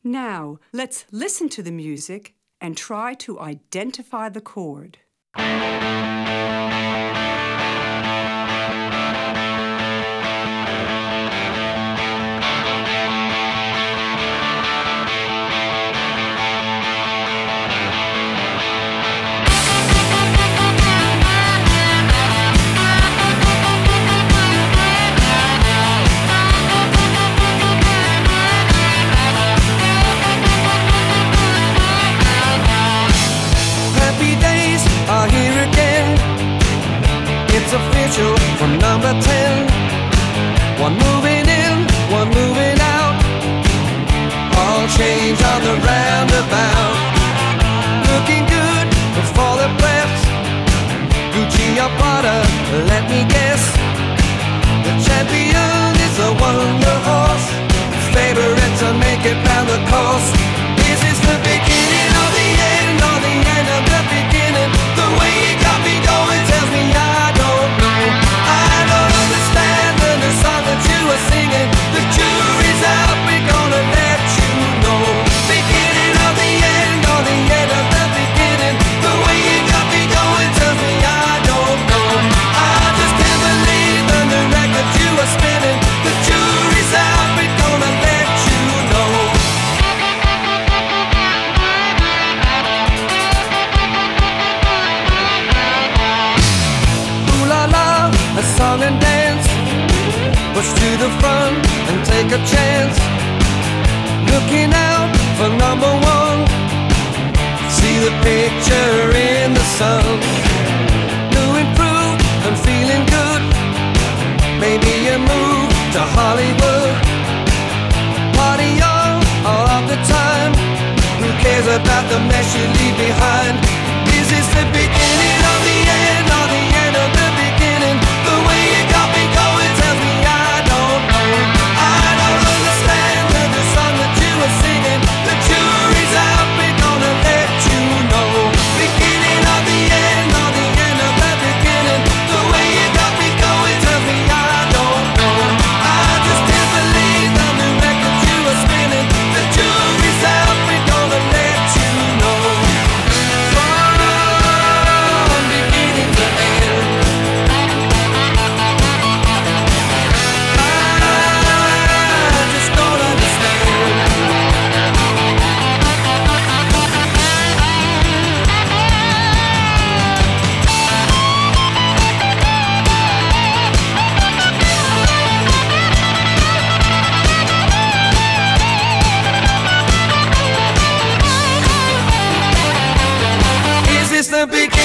Now, let's listen to the music and try to identify the chord. It's official from number 10. One moving in, one moving out. All change on the roundabout. Looking good before the press. Gucci or Prada, let me guess. The champion is a wonder horse. Favorite to make it round the course. Is this the beginning of the end, or the end of the beginning? The way you got me going tells me I don't know. I don't understand the song that you were singing. The jury's out, we're gonna let you know. Beginning of the end, or the end of the beginning? The way you got me going tells me I don't know. I just can't believe the new record you were spinning. The jury's out, we're gonna let you know. A song and dance, push to the front and take a chance. Looking out for number one, see the picture in the sun. New improved and feeling good, maybe a move to Hollywood. Party on all of the time, who cares about the mess you leave behind? Is this the beginning of the end, or the end of the beginning? The way you got me going tells me I don't know. I don't understand the song that you were singing. The jury's out, we're gonna let you know. Beginning of the end, or the end of the beginning? The way you got me going tells me I don't know. I just can't believe the new record you were spinning. The jury's out, we're gonna let you know. From beginning to end, I just don't understand. Is this the beginning?